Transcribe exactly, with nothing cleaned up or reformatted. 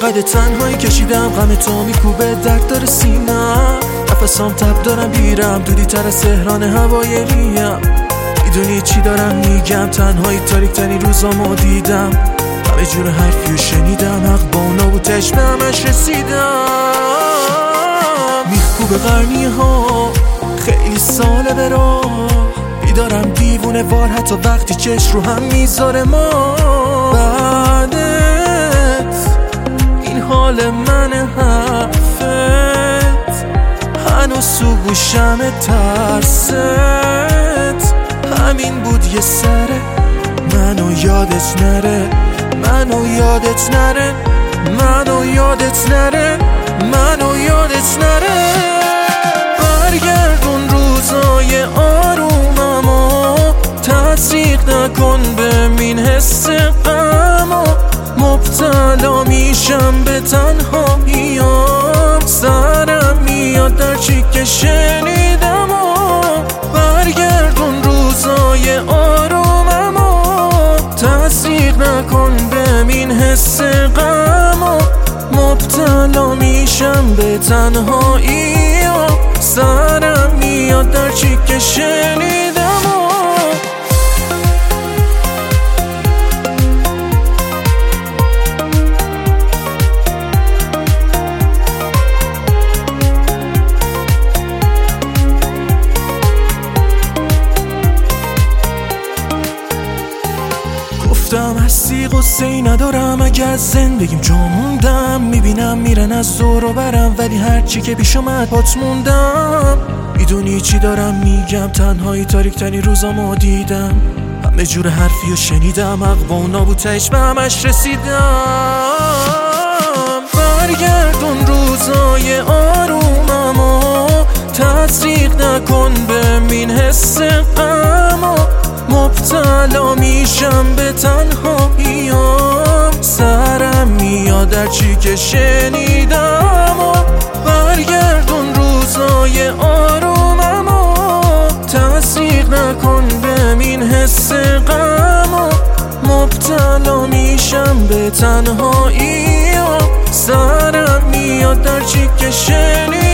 انقدر تنهایی کشیدم غم تو میکوبه درد داره سینم، نفسام تب دارم بیرم دودی تر از تهران هوای ریم. میدونی چی دارم میگم؟ تنهایی تاریک ترین روزامو دیدم، همه جور حرفیو شنیدم، حق با اونا بود به همش رسیدم. میخکوب قرنی ها خیلی ساله به راه، بیدارم دیوونه وار حتی وقتی چش رو هم میذاره ما. بعدت این حال من حرفت هنوز تو گوشم ترست، همین بود یه سره منو یادت نره، منو یادت نره، منو یادت نره، منو یادت نره. برگردون روزای آروممو، تزریق نکن بمین حس غمو، مبتلا میشم به تنهاییام، سرم میاد در چی که شنیدم. برگردون روزای آروممو، تزریق نکن بمین حس غمو، مبتلا میشم به تنهاییام، سرم میاد در چی که شنیدم. گفتم هستی قصه‌ای ندارم، اگه از زندگیم جا موندم میبینم میرن از دور و برم، ولی هرچی که پیش اومد پات موندم. میدونی چی دارم میگم؟ تنهایی تاریک ترین روزامو دیدم، همه جور حرفیو شنیدم، حق با اونا بود تهش به همش رسیدم. برگردون روزای آروممو، تزریق نکن بمین حس غمو، مبتلا میشم به تنهاییام، سرم میاد در چی که شنیدم. برگردون روزای آروممو، تزریق نکن بمین حس غمو، مبتلا میشم به تنهاییام، سرم میاد در چی که شنیدم.